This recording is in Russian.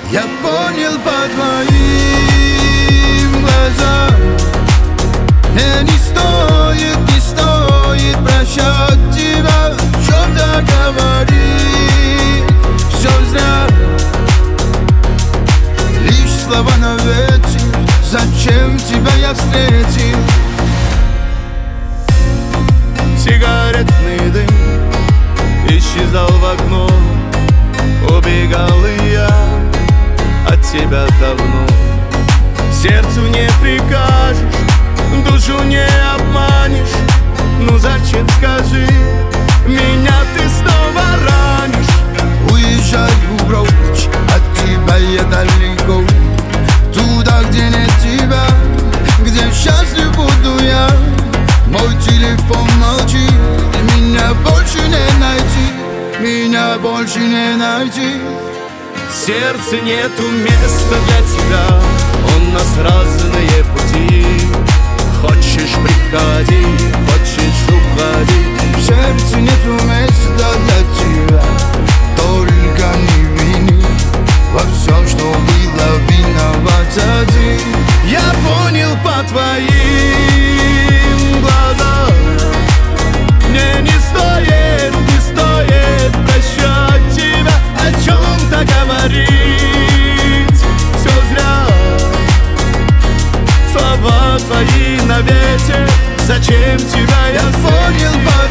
Я понял по твоим глазам, не стоит прощать тебя, что-то говорит, все зря. Лишь слова на ветер, зачем тебя я встретил? Сигаретный дым исчезал в окно, убегал и я от тебя давно. Сердцу не прикажешь, душу не обманешь. Ну зачем, скажи, меня ты снова ранишь? Уезжаю прочь, от тебя я далеко, туда, где нет тебя, где счастлив буду я. Мой телефон молчит, меня больше не найти, меня больше не найти. В сердце нету места для тебя, у нас разные пути. Хочешь — приходи, хочешь — уходи. В сердце нету места для тебя, только не вини, во всем, что было, виноват один. Я понял по твоим глазам, мне не стоит прощать тебя, о чем-то говорить, все зря. Слова твои на ветер, зачем тебя я понял по